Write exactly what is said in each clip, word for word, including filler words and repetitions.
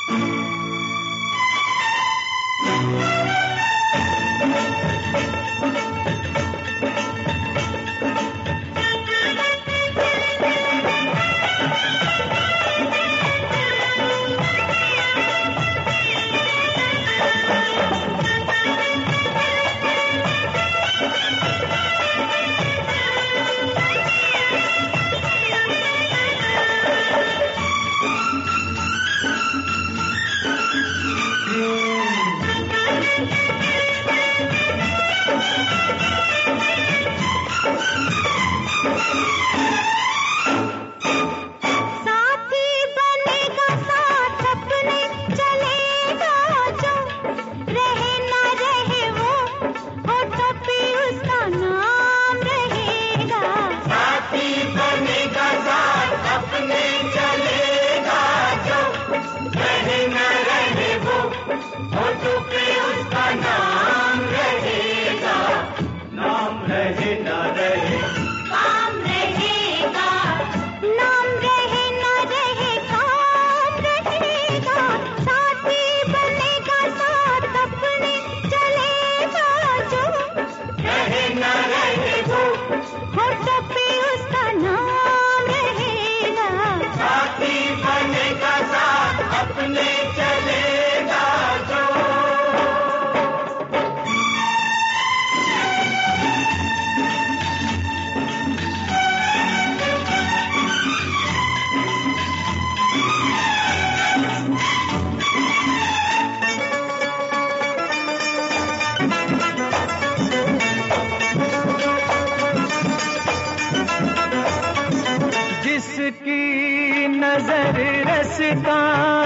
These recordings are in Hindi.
जिसकी नजर रास्ता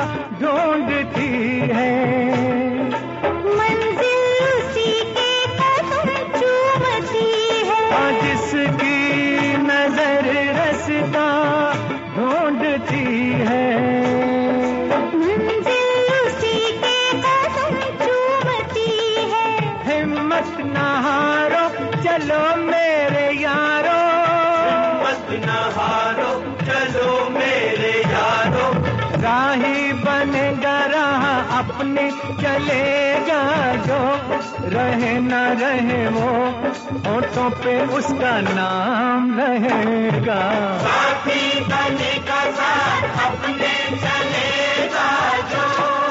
ढूंढती है, मंजिल उसी के कदम चूमती है। जिसकी नजर रास्ता ढूंढती है, मंजिल उसी के कदम चूमती है। हिम्मत न हारो चलो मेरे यारो, हिम्मत न हारो चलो मेरे यारो। राही बनेगा राह अपने चलेगा जो, रहे न रहे वो होठों पे उसका नाम रहेगा। साथी बनेगा साथ अपने चलेगा जो।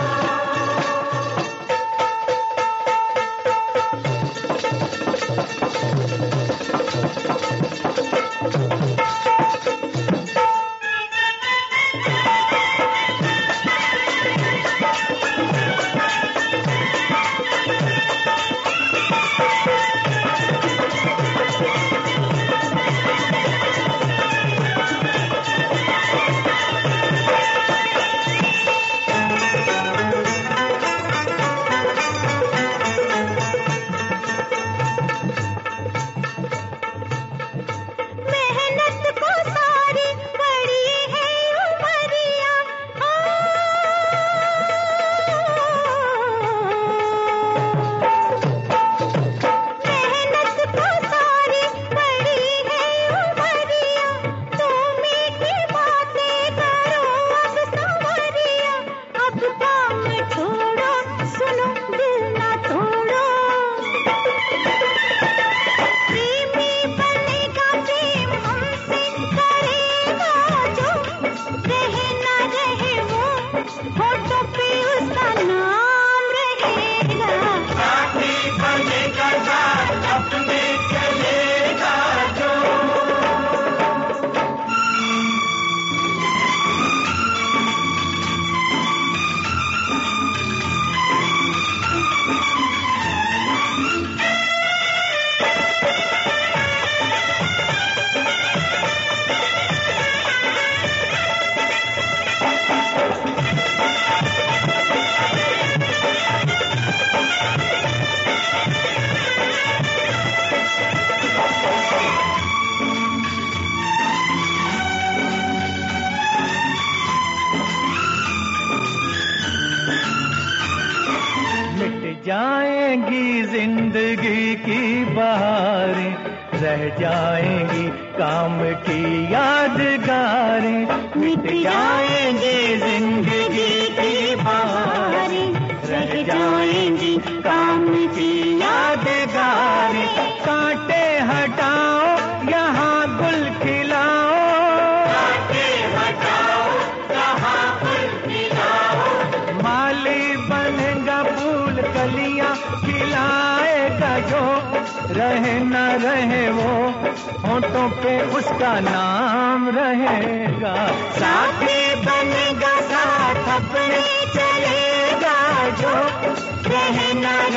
जाएंगी जिंदगी की बहारें, रह जाएंगी काम की यादगारें। मिट जाएंगी जिंदगी की बहारें, रहे न रहे वो होठों पे उसका नाम रहेगा। साथी बनेगा साथ अपने चलेगा जो, रहे न